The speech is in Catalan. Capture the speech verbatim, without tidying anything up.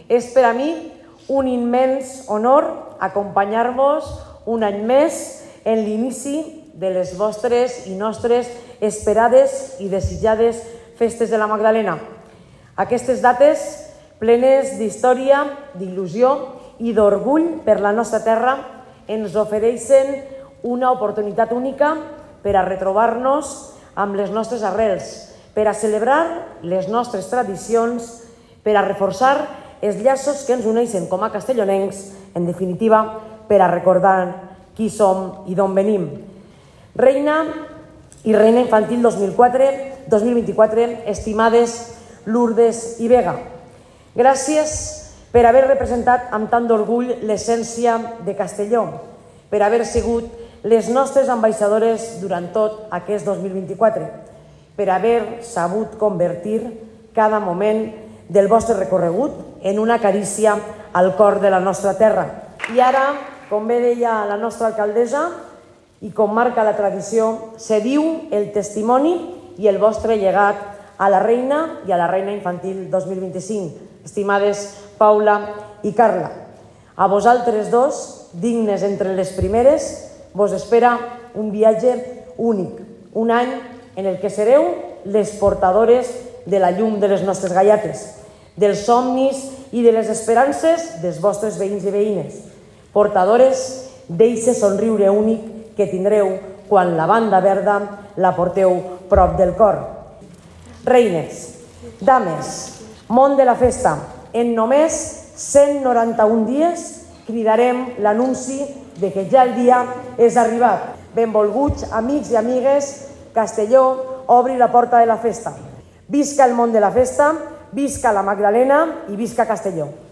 És per a mi un immens honor acompanyar-vos un any més en l'inici de les vostres i nostres esperades i desitjades festes de la Magdalena. Aquestes dates plenes d'història, d'il·lusió i d'orgull per la nostra terra ens ofereixen una oportunitat única per a retrobar-nos amb les nostres arrels, per a celebrar les nostres tradicions, per a reforçar els llaços que ens uneixen com a castellonencs, en definitiva, per a recordar qui som i d'on venim. Reina i Reina Infantil dos mil vint-i-quatre, estimades Lourdes i Vega, gràcies per haver representat amb tant d'orgull l'essència de Castelló, per haver sigut les nostres ambaixadores durant tot aquest dos mil vint-i-quatre, per haver sabut convertir cada moment del vostre recorregut en una carícia al cor de la nostra terra. I ara, com bé deia la nostra alcaldessa, i com marca la tradició, cediu el testimoni i el vostre llegat a la Reina i a la Reina Infantil dos mil vint-i-cinc, estimades Paula i Carla. A vosaltres dos, dignes entre les primeres, vos espera un viatge únic, un any en el que sereu les portadores de la llum de les nostres gaiates, dels somnis i de les esperances dels vostres veïns i veïnes, portadores d'eixe somriure únic que tindreu quan la banda verda la porteu prop del cor. Reines, dames, món de la festa, en només cent noranta-un dies cridarem l'anunci de que ja el dia és arribat. Benvolguts amics i amigues, Castelló obri la porta de la festa. Visca el món de la festa, visca la Magdalena i visca Castelló.